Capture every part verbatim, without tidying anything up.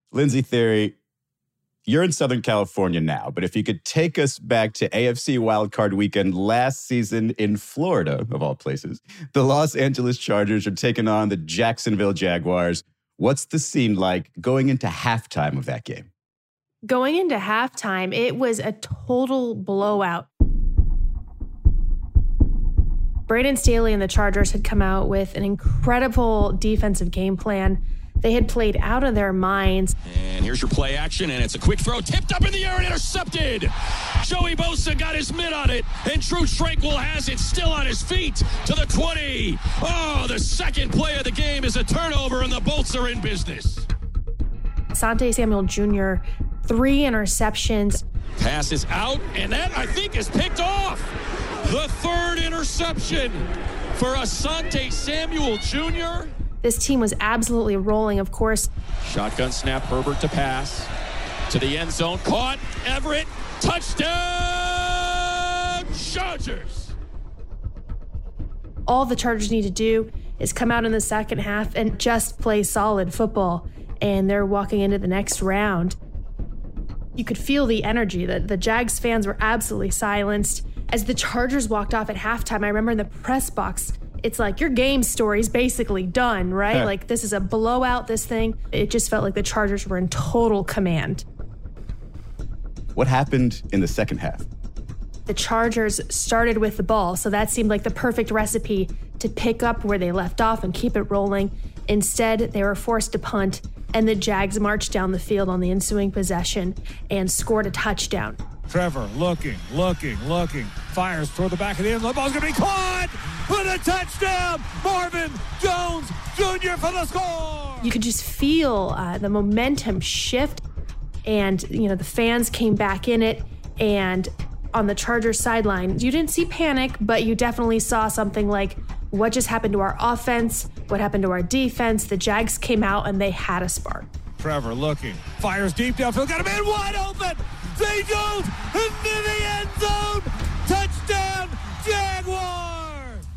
Lindsey Thiry, you're in Southern California now, but if you could take us back to A F C Wildcard Weekend last season in Florida, of all places, the Los Angeles Chargers are taking on the Jacksonville Jaguars. What's the scene like going into halftime of that game? Going into halftime, it was a total blowout. Brandon Staley and the Chargers had come out with an incredible defensive game plan. They had played out of their minds. And here's your play action, and it's a quick throw, tipped up in the air and intercepted. Joey Bosa got his mitt on it, and Drue Tranquill has it still on his feet to the twenty. Oh, the second play of the game is a turnover, and the Bolts are in business. Asante Samuel Junior, three interceptions. Pass is out, and that, I think, is picked off. The third interception for Asante Samuel Junior This team was absolutely rolling, of course. Shotgun snap, Herbert to pass. To the end zone, caught, Everett, touchdown, Chargers! All the Chargers need to do is come out in the second half and just play solid football, and they're walking into the next round. You could feel the energy. The, the Jags fans were absolutely silenced. As the Chargers walked off at halftime, I remember in the press box, it's like your game story's basically done, right? Huh. Like this is a blowout, this thing. It just felt like the Chargers were in total command. What happened in the second half? The Chargers started with the ball, so that seemed like the perfect recipe to pick up where they left off and keep it rolling. Instead, they were forced to punt, and the Jags marched down the field on the ensuing possession and scored a touchdown. Trevor looking, looking, looking, fires toward the back of the end. The ball's going to be caught for the touchdown. Marvin Jones Junior for the score. You could just feel uh, the momentum shift, and you know the fans came back in it. And on the Chargers sideline, you didn't see panic, but you definitely saw something like, what just happened to our offense? What happened to our defense? The Jags came out and they had a spark. Trevor looking, fires deep downfield, got a man wide open. Zay Jones into the end zone. Touchdown, Jaguars!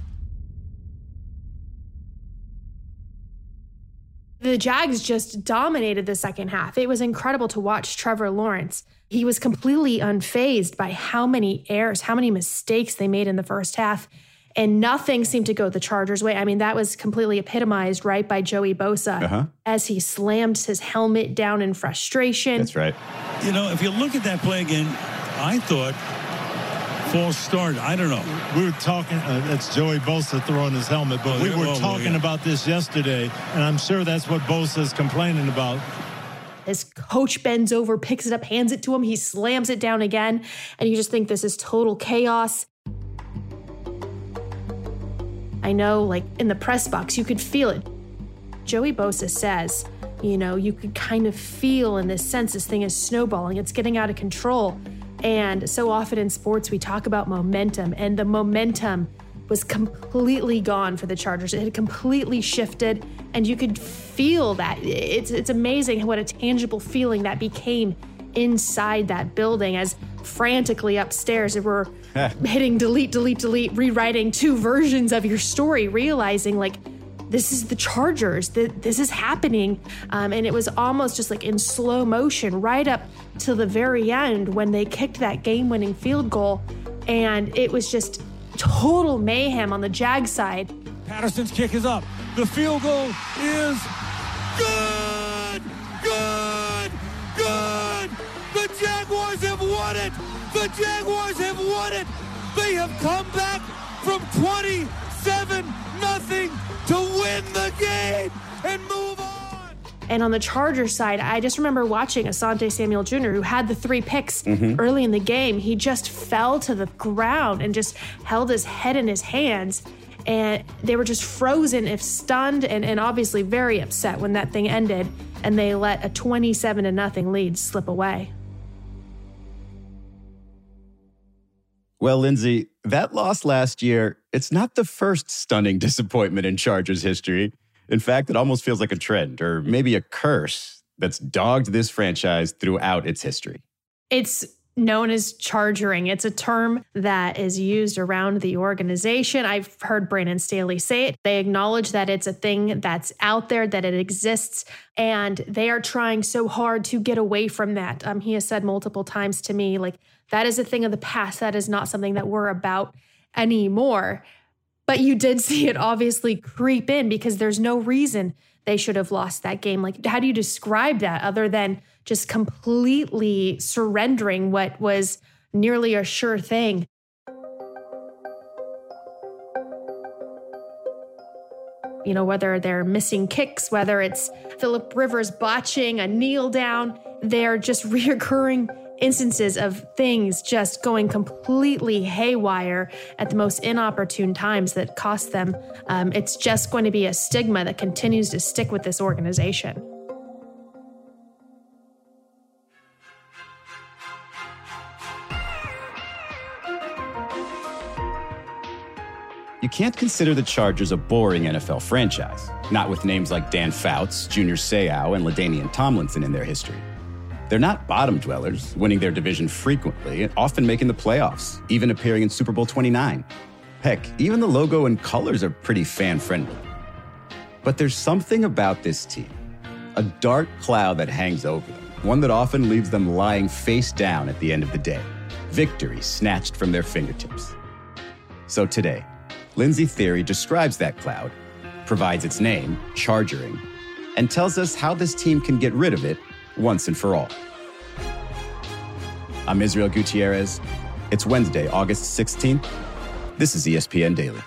The Jags just dominated the second half. It was incredible to watch Trevor Lawrence. He was completely unfazed by how many errors, how many mistakes they made in the first half, and nothing seemed to go the Chargers' way. I mean, that was completely epitomized, right, by Joey Bosa uh-huh. as he slammed his helmet down in frustration. That's right. You know, if you look at that play again, I thought false start. I don't know. We were talking, uh, that's Joey Bosa throwing his helmet, but oh, we were well, talking well, yeah. about this yesterday, and I'm sure that's what Bosa's complaining about. His coach bends over, picks it up, hands it to him. He slams it down again, and you just think this is total chaos. I know, like, in the press box, you could feel it. Joey Bosa says, you know, you could kind of feel in this sense this thing is snowballing. It's getting out of control. And so often in sports, we talk about momentum, and the momentum was completely gone for the Chargers. It had completely shifted, and you could feel that. It's, it's amazing what a tangible feeling that became inside that building as frantically upstairs they were hitting delete, delete, delete, rewriting two versions of your story, realizing like, this is the Chargers, this is happening. Um, and it was almost just like in slow motion right up to the very end when they kicked that game-winning field goal. And it was just total mayhem on the Jag side. Patterson's kick is up. The field goal is good! Good! Good! The Jaguars have won it! The Jaguars have won it! They have come back from twenty-seven nothing to win the game and move on! And on the Chargers side, I just remember watching Asante Samuel Junior, who had the three picks mm-hmm. early in the game. He just fell to the ground and just held his head in his hands. And they were just frozen, if stunned, and, and obviously very upset when that thing ended. And they let a twenty-seven to nothing lead slip away. Well, Lindsey, that loss last year, it's not the first stunning disappointment in Chargers history. In fact, it almost feels like a trend or maybe a curse that's dogged this franchise throughout its history. It's known as chargering. It's a term that is used around the organization. I've heard Brandon Staley say it. They acknowledge that it's a thing that's out there, that it exists, and they are trying so hard to get away from that. Um, he has said multiple times to me, like, that is a thing of the past. That is not something that we're about anymore. But you did see it obviously creep in because there's no reason they should have lost that game. Like, how do you describe that other than just completely surrendering what was nearly a sure thing? You know, whether they're missing kicks, whether it's Phillip Rivers botching a kneel down, they're just reoccurring instances of things just going completely haywire at the most inopportune times that cost them. Um, it's just going to be a stigma that continues to stick with this organization. You can't consider the Chargers a boring N F L franchise, not with names like Dan Fouts, Junior Seau, and LaDainian Tomlinson in their history. They're not bottom dwellers, winning their division frequently and often making the playoffs, even appearing in Super Bowl twenty-nine. Heck, even the logo and colors are pretty fan-friendly. But there's something about this team, a dark cloud that hangs over them, one that often leaves them lying face down at the end of the day, victory snatched from their fingertips. So today, Lindsey Thiry describes that cloud, provides its name, chargering, and tells us how this team can get rid of it once and for all. I'm Israel Gutierrez. It's Wednesday, August sixteenth. This is E S P N Daily.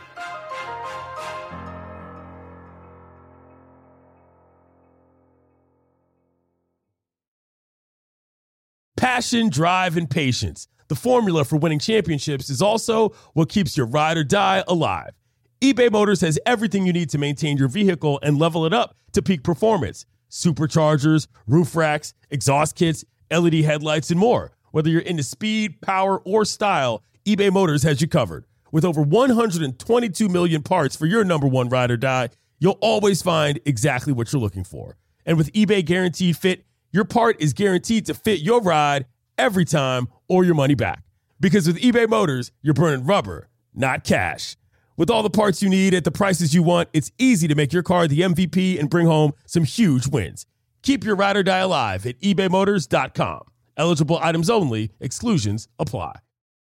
Passion, drive, and patience. The formula for winning championships is also what keeps your ride or die alive. eBay Motors has everything you need to maintain your vehicle and level it up to peak performance. Superchargers, roof racks, exhaust kits, L E D headlights, and more. Whether you're into speed, power, or style, eBay Motors has you covered. With over one hundred twenty-two million parts for your number one ride or die, you'll always find exactly what you're looking for. And with eBay Guaranteed Fit, your part is guaranteed to fit your ride every time or your money back. Because with eBay Motors, you're burning rubber, not cash. With all the parts you need at the prices you want, it's easy to make your car the M V P and bring home some huge wins. Keep your ride or die alive at ebay motors dot com. Eligible items only. Exclusions apply.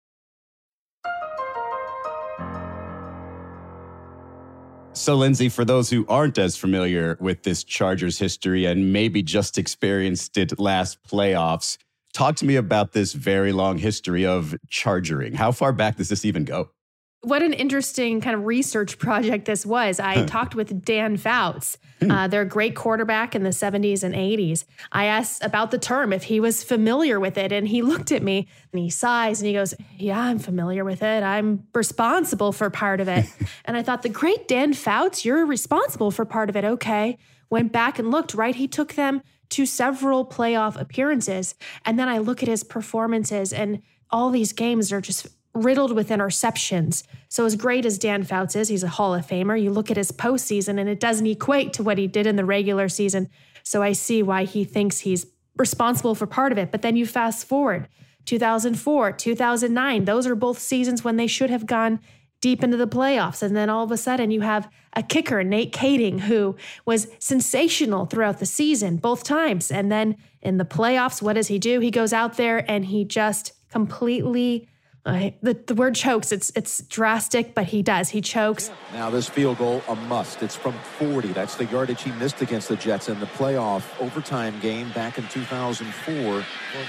So, Lindsey, for those who aren't as familiar with this Chargers history and maybe just experienced it last playoffs, talk to me about this very long history of chargering. How far back does this even go? What an interesting kind of research project this was. I talked with Dan Fouts. Uh, they're a great quarterback in the seventies and eighties. I asked about the term, if he was familiar with it, and he looked at me and he sighs and he goes, yeah, I'm familiar with it. I'm responsible for part of it. And I thought, the great Dan Fouts, you're responsible for part of it. Okay. Went back and looked, right? He took them to several playoff appearances. And then I look at his performances, and all these games are just riddled with interceptions. So as great as Dan Fouts is, he's a Hall of Famer. You look at his postseason and it doesn't equate to what he did in the regular season. So I see why he thinks he's responsible for part of it. But then you fast forward, two thousand four, two thousand nine, those are both seasons when they should have gone deep into the playoffs. And then all of a sudden you have a kicker, Nate Kading, who was sensational throughout the season, both times. And then in the playoffs, what does he do? He goes out there and he just completely Uh, the, the word chokes, it's it's drastic, but he does. He chokes. Now this field goal, a must. It's from forty. That's the yardage he missed against the Jets in the playoff overtime game back in two thousand four.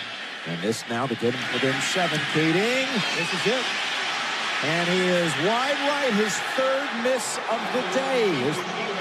And this now to get him within seven. Kading, this is it. And he is wide right, his third miss of the day. His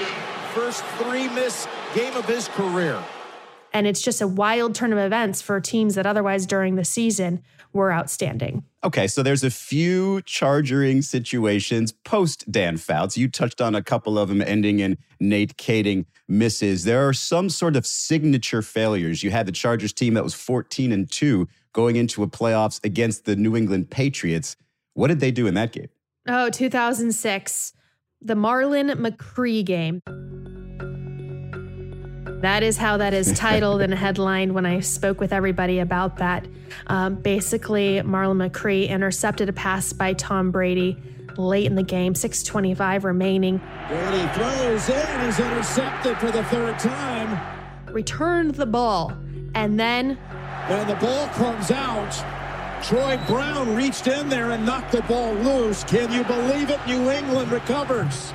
first three miss game of his career. And it's just a wild turn of events for teams that otherwise during the season were outstanding. Okay, so there's a few chargering situations post Dan Fouts. You touched on a couple of them ending in Nate Kading misses. There are some sort of signature failures. You had the Chargers team that was fourteen and two going into a playoffs against the New England Patriots. What did they do in that game? Oh, two thousand six, the Marlon McCree game. That is how that is titled and headlined when I spoke with everybody about that. Um, basically, Marlon McCree intercepted a pass by Tom Brady late in the game, six twenty-five remaining. Brady throws in, he's intercepted for the third time. Returned the ball, and then... When the ball comes out, Troy Brown reached in there and knocked the ball loose. Can you believe it? New England recovers.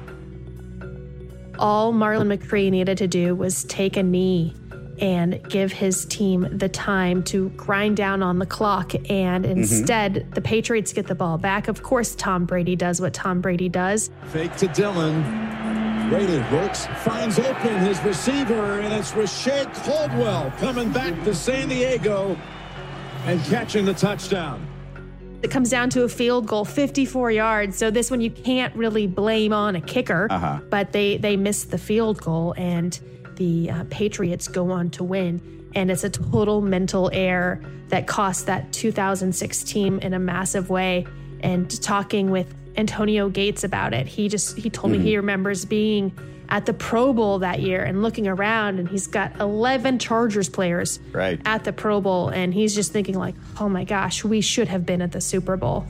All Marlon McCree needed to do was take a knee and give his team the time to grind down on the clock. And instead, mm-hmm. the Patriots get the ball back. Of course, Tom Brady does what Tom Brady does. Fake to Dillon. Brady works, finds open his receiver, and it's Rashae Caldwell coming back to San Diego and catching the touchdown. It comes down to a field goal, fifty-four yards. So this one you can't really blame on a kicker, uh-huh. but they, they missed the field goal, and the uh, Patriots go on to win. And it's a total mental error that cost that two thousand six team in a massive way. And talking with Antonio Gates about it, he just he told mm-hmm. me he remembers being at the Pro Bowl that year and looking around, and he's got eleven Chargers players right. at the Pro Bowl, and he's just thinking like, oh my gosh, we should have been at the Super Bowl.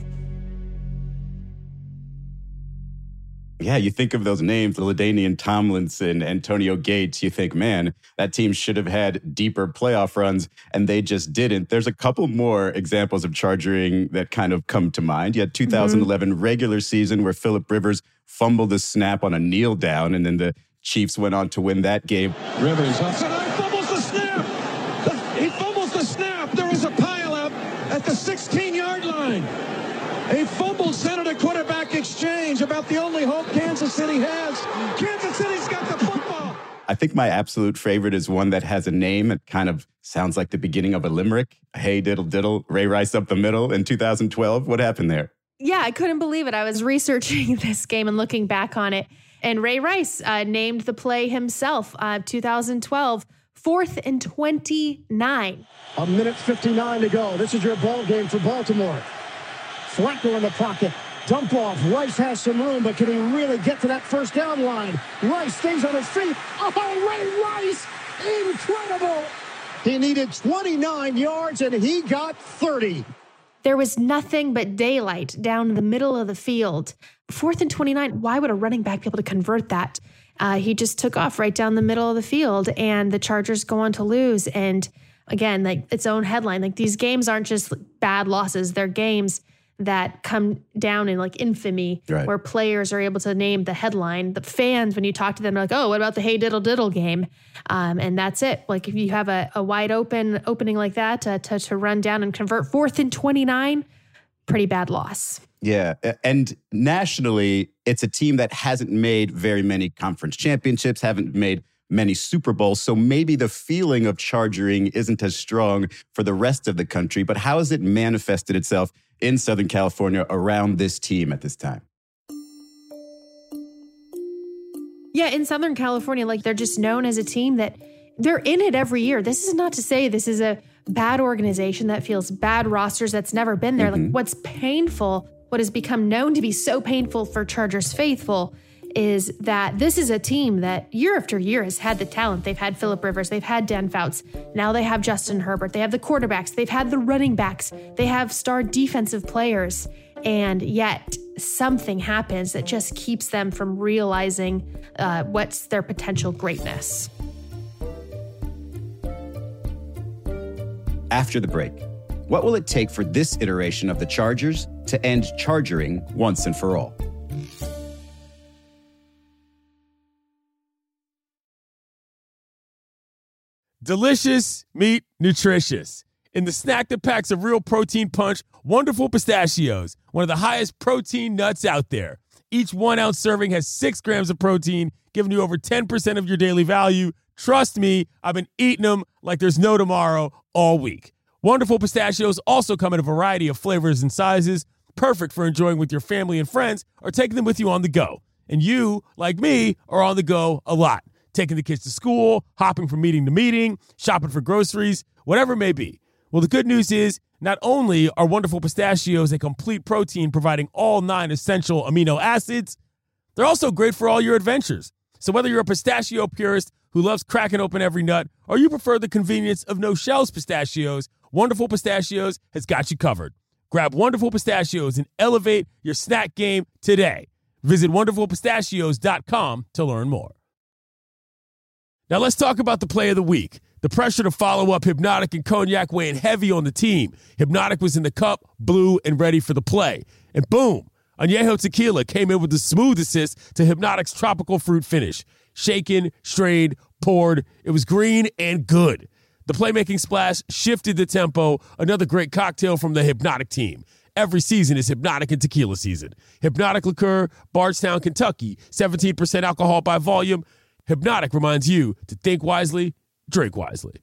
Yeah, you think of those names, LaDainian Tomlinson, Antonio Gates, you think, man, that team should have had deeper playoff runs, and they just didn't. There's a couple more examples of chargering that kind of come to mind. You had two thousand eleven mm-hmm. regular season where Phillip Rivers fumbled the snap on a kneel down, and then the Chiefs went on to win that game. Rivers fumbles the snap. He fumbles the snap. There is a pileup at the sixteen-yard line. A fumble sent a quarterback exchange, about the only hope Kansas City has. Kansas City's got the football. I think my absolute favorite is one that has a name. It kind of sounds like the beginning of a limerick. Hey, diddle, diddle, Ray Rice up the middle in two thousand twelve. What happened there? Yeah, I couldn't believe it. I was researching this game and looking back on it. And Ray Rice uh, named the play himself, uh, two thousand twelve, fourth and twenty-nine. A minute fifty-nine to go. This is your ball game for Baltimore. Flacco in the pocket. Dump off. Rice has some room, but can he really get to that first down line? Rice stays on his feet. Oh, Ray Rice! Incredible! He needed twenty-nine yards, and he got thirty. There was nothing but daylight down the middle of the field. Fourth and twenty-nine, why would a running back be able to convert that? Uh, he just took off right down the middle of the field, and the Chargers go on to lose. And again, like its own headline, like these games aren't just bad losses. They're games that come down in like infamy, right. where players are able to name the headline. The fans, when you talk to them, are like, oh, what about the hey diddle diddle game? Um, and that's it. Like if you have a, a wide open opening like that uh, to, to run down and convert fourth and twenty-nine, pretty bad loss. Yeah. And nationally, it's a team that hasn't made very many conference championships, haven't made many Super Bowls. So maybe the feeling of chargering isn't as strong for the rest of the country. But how has it manifested itself in Southern California around this team at this time? Yeah, in Southern California, like they're just known as a team that they're in it every year. This is not to say this is a bad organization that feels bad rosters that's never been there. Mm-hmm. Like what's painful, what has become known to be so painful for Chargers faithful is that this is a team that year after year has had the talent. They've had Phillip Rivers, they've had Dan Fouts, now they have Justin Herbert, they have the quarterbacks, they've had the running backs, they have star defensive players, and yet something happens that just keeps them from realizing uh, what's their potential greatness. After the break, what will it take for this iteration of the Chargers to end chargering once and for all? Delicious meat, nutritious. In the snack that packs a real protein punch, Wonderful Pistachios, one of the highest protein nuts out there. Each one ounce serving has six grams of protein, giving you over ten percent of your daily value. Trust me, I've been eating them like there's no tomorrow all week. Wonderful Pistachios also come in a variety of flavors and sizes, perfect for enjoying with your family and friends or taking them with you on the go. And you, like me, are on the go a lot. Taking the kids to school, hopping from meeting to meeting, shopping for groceries, whatever it may be. Well, the good news is not only are Wonderful Pistachios a complete protein providing all nine essential amino acids, they're also great for all your adventures. So whether you're a pistachio purist who loves cracking open every nut, or you prefer the convenience of no-shells pistachios, Wonderful Pistachios has got you covered. Grab Wonderful Pistachios and elevate your snack game today. Visit wonderful pistachios dot com to learn more. Now let's talk about the play of the week. The pressure to follow up Hypnotic and Cognac weighing heavy on the team. Hypnotic was in the cup, blue, and ready for the play. And boom, Añejo Tequila came in with the smooth assist to Hypnotic's tropical fruit finish. Shaken, strained, poured. It was green and good. The playmaking splash shifted the tempo. Another great cocktail from the Hypnotic team. Every season is Hypnotic and Tequila season. Hypnotic Liqueur, Bardstown, Kentucky, seventeen percent alcohol by volume. Hypnotic reminds you to think wisely, drink wisely.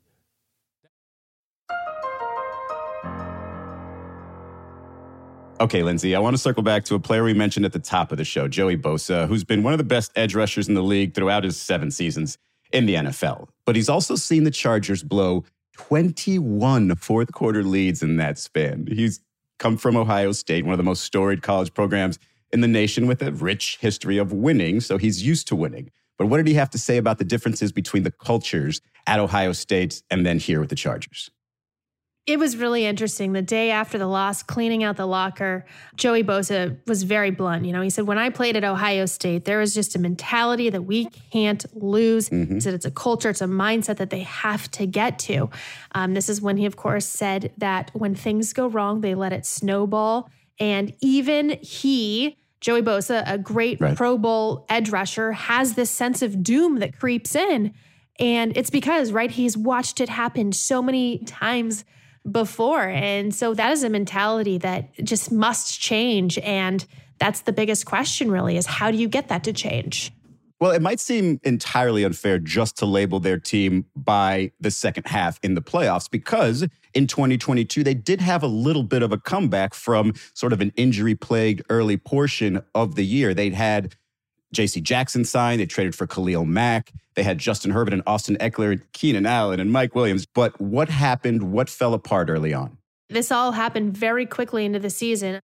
Okay, Lindsay, I want to circle back to a player we mentioned at the top of the show, Joey Bosa, who's been one of the best edge rushers in the league throughout his seven seasons in the N F L. But he's also seen the Chargers blow twenty-one fourth quarter leads in that span. He's come from Ohio State, one of the most storied college programs in the nation with a rich history of winning, so he's used to winning. But what did he have to say about the differences between the cultures at Ohio State and then here with the Chargers? It was really interesting. The day after the loss, cleaning out the locker, Joey Bosa was very blunt. You know, he said, when I played at Ohio State, there was just a mentality that we can't lose. Mm-hmm. He said it's a culture, it's a mindset that they have to get to. Um, this is when he, of course, said that when things go wrong, they let it snowball. And even he, Joey Bosa, a great right. Pro Bowl edge rusher, has this sense of doom that creeps in. And it's because, right, he's watched it happen so many times before. And so that is a mentality that just must change. And that's the biggest question really, is how do you get that to change? Well, it might seem entirely unfair just to label their team by the second half in the playoffs, because in twenty twenty-two, they did have a little bit of a comeback from sort of an injury-plagued early portion of the year. They'd had J C Jackson signed. They traded for Khalil Mack. They had Justin Herbert and Austin Eckler and Keenan Allen and Mike Williams. But what happened? What fell apart early on? This all happened very quickly into the season.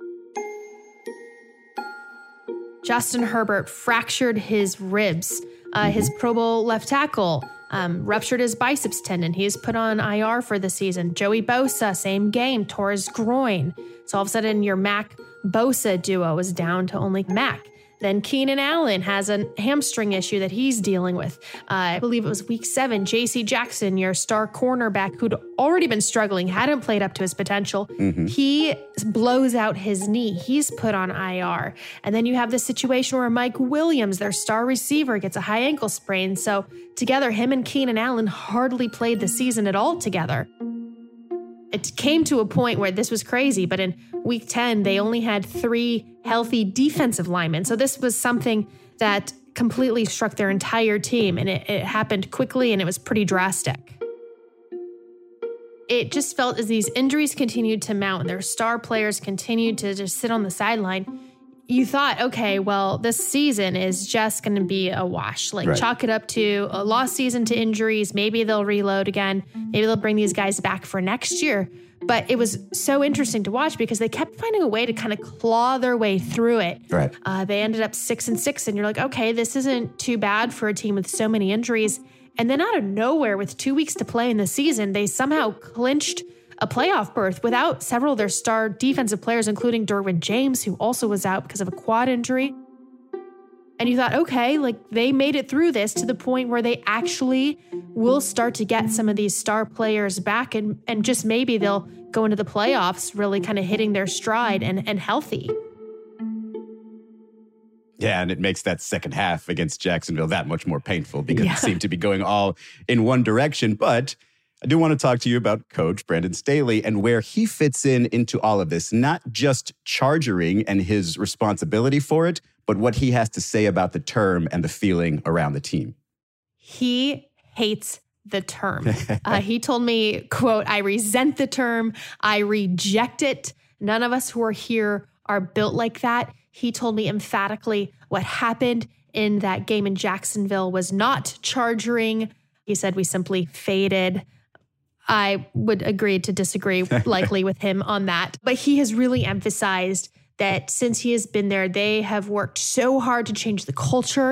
Justin Herbert fractured his ribs. Uh, his Pro Bowl left tackle um, ruptured his biceps tendon. He's put on I R for the season. Joey Bosa, same game, tore his groin. So all of a sudden, your Mack-Bosa duo is down to only Mack. Then Keenan Allen has a hamstring issue that he's dealing with. Uh, I believe it was week seven. J C Jackson, your star cornerback who'd already been struggling, hadn't played up to his potential. Mm-hmm. He blows out his knee. He's put on I R. And then you have the situation where Mike Williams, their star receiver, gets a high ankle sprain. So together, him and Keenan Allen hardly played the season at all together. It came to a point where this was crazy, but in week ten, they only had three healthy defensive linemen. So this was something that completely struck their entire team, and it, it happened quickly, and it was pretty drastic. It just felt as these injuries continued to mount and their star players continued to just sit on the sideline, you thought, okay, well, this season is just going to be a wash. Like, right. Chalk it up to a lost season to injuries. Maybe they'll reload again. Maybe they'll bring these guys back for next year. But it was so interesting to watch because they kept finding a way to kind of claw their way through it. Right. Uh, they ended up six and six, and you're like, okay, this isn't too bad for a team with so many injuries. And then out of nowhere, with two weeks to play in the season, they somehow clinched a playoff berth without several of their star defensive players, including Derwin James, who also was out because of a quad injury. And you thought, okay, like they made it through this to the point where they actually will start to get some of these star players back, and, and just maybe they'll go into the playoffs really kind of hitting their stride and, and healthy. Yeah, and it makes that second half against Jacksonville that much more painful because yeah. it seemed to be going all in one direction. But I do want to talk to you about Coach Brandon Staley and where he fits in into all of this, not just chargering and his responsibility for it, but what he has to say about the term and the feeling around the team. He hates the term. uh, he told me, quote, I resent the term. I reject it. None of us who are here are built like that. He told me emphatically what happened in that game in Jacksonville was not charging. He said we simply faded. I would agree to disagree likely with him on that. But he has really emphasized that since he has been there, they have worked so hard to change the culture,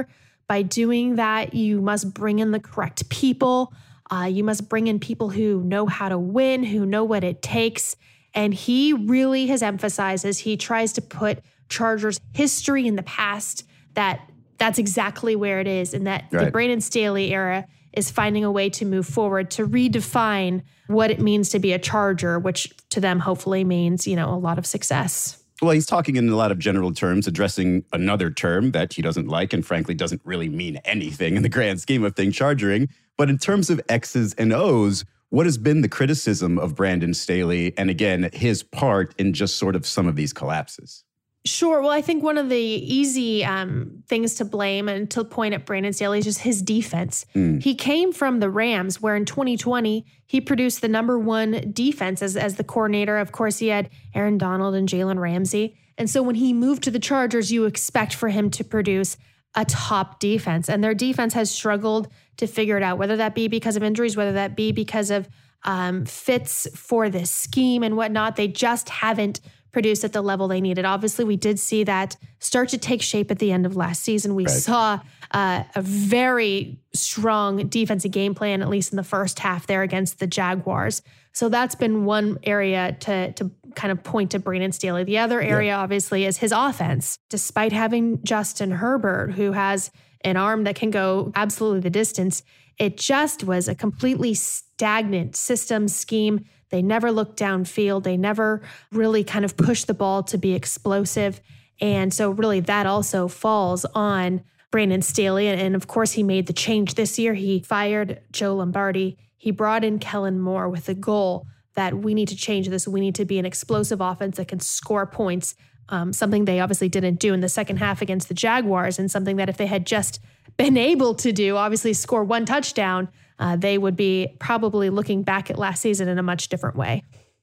By doing that, you must bring in the correct people. Uh, you must bring in people who know how to win, who know what it takes. And he really has emphasized as he tries to put Chargers history in the past, that that's exactly where it is. And that right. the Brandon Staley era is finding a way to move forward, to redefine what it means to be a Charger, which to them hopefully means, you know, a lot of success. Well, he's talking in a lot of general terms, addressing another term that he doesn't like and frankly doesn't really mean anything in the grand scheme of things, chargering. But in terms of X's and O's, what has been the criticism of Brandon Staley and, again, his part in just sort of some of these collapses? Sure. Well, I think one of the easy um, things to blame and to point at Brandon Staley is just his defense. Mm. He came from the Rams, where in twenty twenty, he produced the number one defense as, as the coordinator. Of course, he had Aaron Donald and Jalen Ramsey. And so when he moved to the Chargers, you expect for him to produce a top defense. And their defense has struggled to figure it out, whether that be because of injuries, whether that be because of um, fits for this scheme and whatnot. They just haven't produced at the level they needed. Obviously, we did see that start to take shape at the end of last season. We right. saw uh, a very strong defensive game plan, at least in the first half there against the Jaguars. So that's been one area to, to kind of point to Brandon Staley. The other area, yeah. obviously, is his offense. Despite having Justin Herbert, who has an arm that can go absolutely the distance, it just was a completely stagnant system scheme. They never looked downfield. They never really kind of pushed the ball to be explosive. And so really that also falls on Brandon Staley. And of course, he made the change this year. He fired Joe Lombardi. He brought in Kellen Moore with the goal that we need to change this. We need to be an explosive offense that can score points, um, something they obviously didn't do in the second half against the Jaguars, and something that if they had just been able to do, obviously score one touchdown, Uh, they would be probably looking back at last season in a much different way.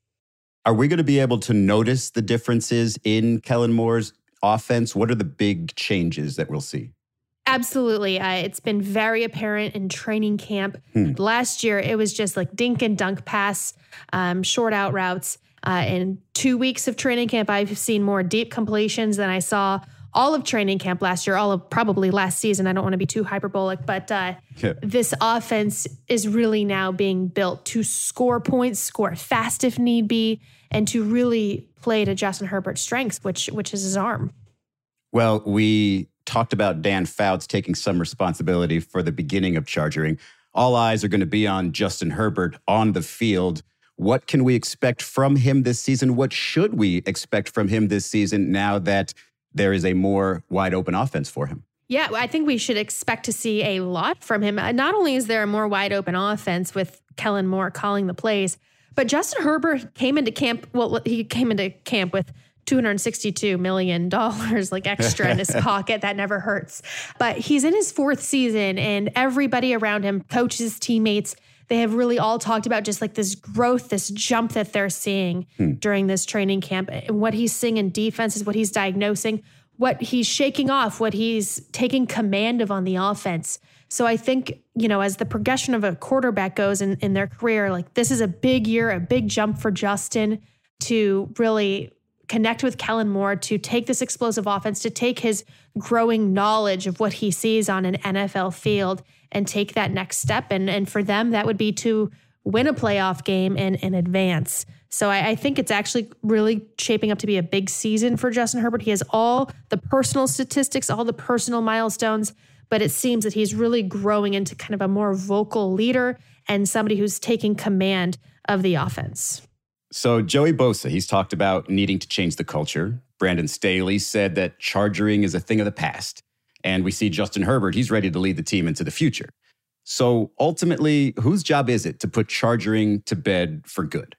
Are we going to be able to notice the differences in Kellen Moore's offense? What are the big changes that we'll see? Absolutely. Uh, it's been very apparent in training camp. Hmm. Last year, it was just like dink and dunk pass, um, short out routes. Uh, in two weeks of training camp, I've seen more deep completions than I saw all of training camp last year, all of probably last season. I don't want to be too hyperbolic, but uh, yeah. this offense is really now being built to score points, score fast if need be, and to really play to Justin Herbert's strengths, which which is his arm. Well, we talked about Dan Fouts taking some responsibility for the beginning of chargering. All eyes are going to be on Justin Herbert on the field. What can we expect from him this season? What should we expect from him this season now that there is a more wide open offense for him? Yeah, I think we should expect to see a lot from him. Not only is there a more wide open offense with Kellen Moore calling the plays, but Justin Herbert came into camp, well, he came into camp with two hundred sixty-two million dollars like extra in his pocket. That never hurts. But he's in his fourth season, and everybody around him, coaches, teammates, they have really all talked about just like this growth, this jump that they're seeing hmm. during this training camp. And what he's seeing in defense is what he's diagnosing, what he's shaking off, what he's taking command of on the offense. So I think, you know, as the progression of a quarterback goes in, in their career, like this is a big year, a big jump for Justin to really connect with Kellen Moore, to take this explosive offense, to take his growing knowledge of what he sees on an N F L field and take that next step. And, and for them, that would be to win a playoff game and, and advance. So I, I think it's actually really shaping up to be a big season for Justin Herbert. He has all the personal statistics, all the personal milestones, but it seems that he's really growing into kind of a more vocal leader and somebody who's taking command of the offense. So Joey Bosa, he's talked about needing to change the culture. Brandon Staley said that chargering is a thing of the past. And we see Justin Herbert, he's ready to lead the team into the future. So ultimately, whose job is it to put chargering to bed for good?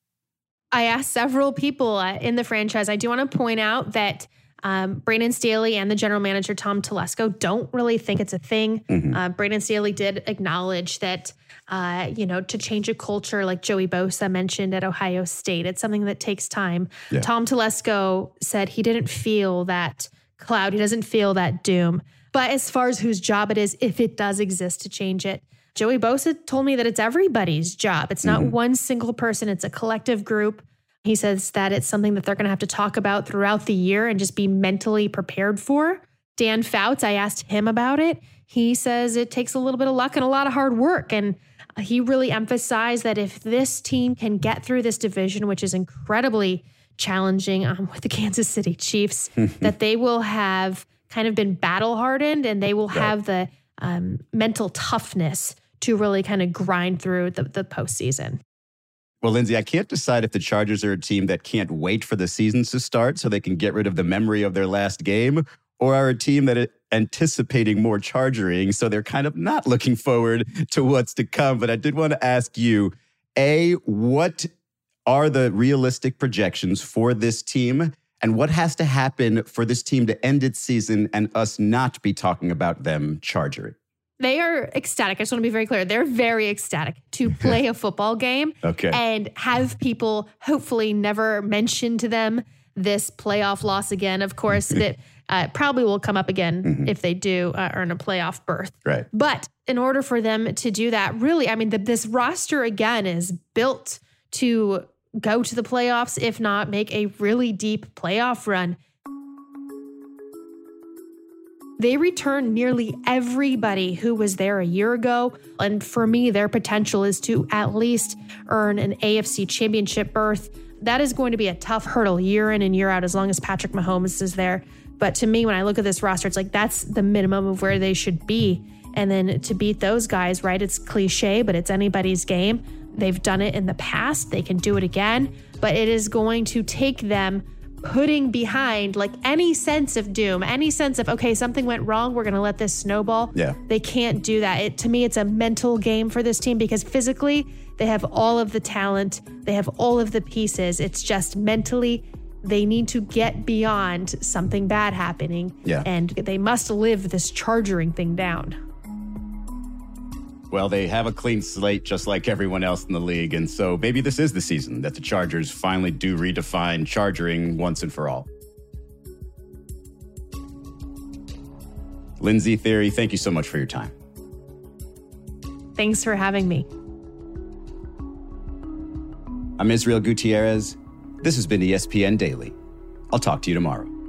I asked several people uh, in the franchise. I do want to point out that um, Brandon Staley and the general manager, Tom Telesco, don't really think it's a thing. Mm-hmm. Uh, Brandon Staley did acknowledge that, uh, you know, to change a culture like Joey Bosa mentioned at Ohio State, it's something that takes time. Yeah. Tom Telesco said he didn't feel that cloud. He doesn't feel that doom. But as far as whose job it is, if it does exist to change it, Joey Bosa told me that it's everybody's job. It's not mm-hmm. one single person. It's a collective group. He says that it's something that they're going to have to talk about throughout the year and just be mentally prepared for. Dan Fouts, I asked him about it. he says it takes a little bit of luck and a lot of hard work. And he really emphasized that if this team can get through this division, which is incredibly challenging um, with the Kansas City Chiefs, that they will have kind of been battle hardened and they will right. have the um, mental toughness to really kind of grind through the, the postseason. Well, Lindsay, I can't decide if the Chargers are a team that can't wait for the season to start so they can get rid of the memory of their last game, or are a team that is anticipating more chargering, so they're kind of not looking forward to what's to come. But I did want to ask you, A, what are the realistic projections for this team? And what has to happen for this team to end its season and us not be talking about them chargering? They are ecstatic. I just want to be very clear. They're very ecstatic to play a football game okay. and have people hopefully never mention to them this playoff loss again. Of course, it uh, probably will come up again mm-hmm. if they do uh, earn a playoff berth. Right. But in order for them to do that, really, I mean, the, this roster again is built to go to the playoffs, if not make a really deep playoff run. They returned nearly everybody who was there a year ago. And for me, their potential is to at least earn an A F C championship berth. That is going to be a tough hurdle year in and year out as long as Patrick Mahomes is there. But to me, when I look at this roster, it's like that's the minimum of where they should be. And then to beat those guys, right? It's cliche, but it's anybody's game. They've done it in the past. They can do it again. But it is going to take them putting behind like any sense of doom, any sense of, okay, something went wrong, we're going to let this snowball. Yeah. They can't do that. It, to me, it's a mental game for this team because physically they have all of the talent. They have all of the pieces. It's just mentally they need to get beyond something bad happening. Yeah. And they must live this chargering thing down. Well, they have a clean slate just like everyone else in the league. And so maybe this is the season that the Chargers finally do redefine chargering once and for all. Lindsay Thiry, thank you so much for your time. Thanks for having me. I'm Israel Gutierrez. This has been E S P N Daily. I'll talk to you tomorrow.